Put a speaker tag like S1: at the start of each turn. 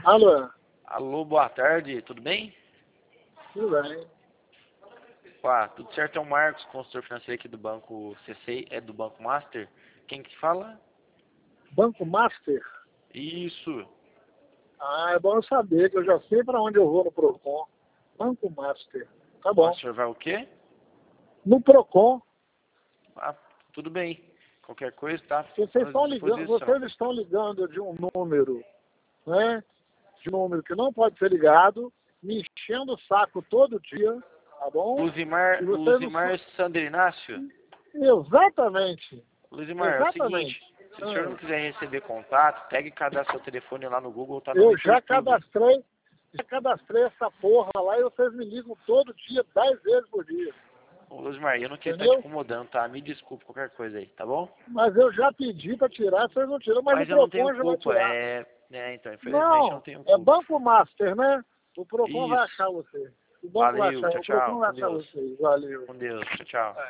S1: Alô?
S2: Alô, boa tarde, tudo bem?
S1: Tudo bem.
S2: Tudo certo, é o Marcos, consultor financeiro aqui do Banco CC, do Banco Master. Quem que fala?
S1: Banco Master?
S2: Isso.
S1: Ah, é bom eu saber, que eu já sei para onde eu vou no Procon. Banco Master. Tá bom.
S2: O senhor vai o quê?
S1: No Procon.
S2: Tudo bem. Qualquer coisa, tá?
S1: Vocês
S2: À disposição.
S1: estão ligando de um número, né? De um número que não pode ser ligado, me enchendo o saco todo dia, tá bom?
S2: Luzimar,
S1: E vocês
S2: Luzimar Sandrinácio.
S1: Exatamente.
S2: Luzimar, é o
S1: Exatamente.
S2: seguinte, se o senhor não quiser receber contato, pegue e cadastre seu telefone lá no Google, tá no
S1: Eu
S2: Vitor
S1: já
S2: Clube.
S1: cadastrei essa porra lá e vocês me ligam todo dia, 10 vezes por dia.
S2: Ô, Luzimar, eu não quis estar te
S1: Entendeu?
S2: incomodando, tá? Me desculpe qualquer coisa aí, tá bom?
S1: Mas eu já pedi para tirar, vocês não tiram, mas o
S2: Mas eu não tenho
S1: Procon já vai
S2: culpa,
S1: tirar.
S2: então, infelizmente eu não
S1: Não,
S2: tenho
S1: é
S2: culpa.
S1: Banco Master, né? O Procon vai
S2: Isso.
S1: achar você. O banco vai
S2: Valeu,
S1: achar,
S2: tchau,
S1: o Procon
S2: tchau,
S1: vai
S2: com
S1: achar
S2: Deus.
S1: você. Valeu.
S2: Com Deus, tchau, tchau.